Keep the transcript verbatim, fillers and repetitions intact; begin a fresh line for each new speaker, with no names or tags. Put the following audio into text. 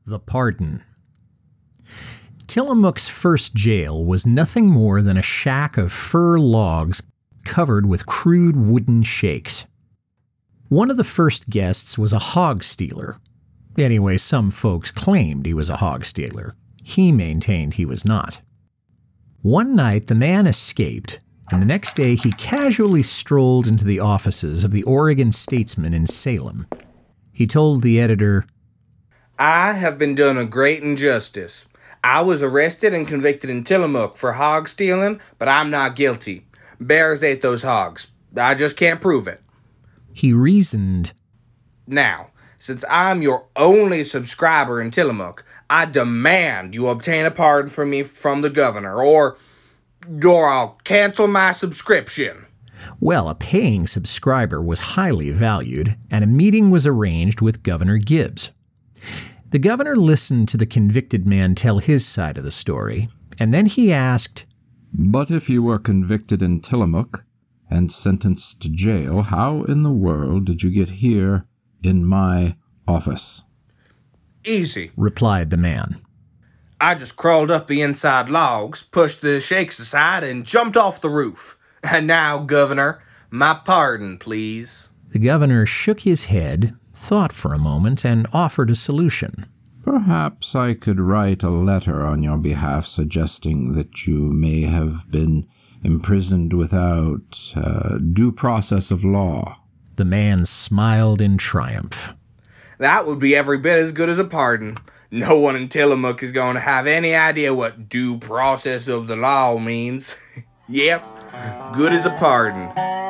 The Pardon. Tillamook's first jail was nothing more than a shack of fir logs covered with crude wooden shakes. One of the first guests was a hog stealer. Anyway, some folks claimed he was a hog stealer. He maintained he was not. One night the man escaped, and the next day he casually strolled into the offices of the Oregon Statesman in Salem. He told the editor,
I have been done a great injustice. I was arrested and convicted in Tillamook for hog stealing, but I'm not guilty. Bears ate those hogs. I just can't prove it.
He reasoned,
Now, since I'm your only subscriber in Tillamook, I demand you obtain a pardon for me from the governor, or, or I'll cancel my subscription.
Well, a paying subscriber was highly valued, and a meeting was arranged with Governor Gibbs. The governor listened to the convicted man tell his side of the story, and then he asked,
But if you were convicted in Tillamook and sentenced to jail, how in the world did you get here in my office?
Easy,
replied the man.
I just crawled up the inside logs, pushed the shakes aside, and jumped off the roof. And now, Governor, my pardon, please.
The governor shook his head, thought for a moment, and offered a solution.
Perhaps I could write a letter on your behalf suggesting that you may have been imprisoned without uh, due process of law.
The man smiled in triumph.
That would be every bit as good as a pardon. No one in Tillamook is going to have any idea what due process of the law means. Yep, good as a pardon.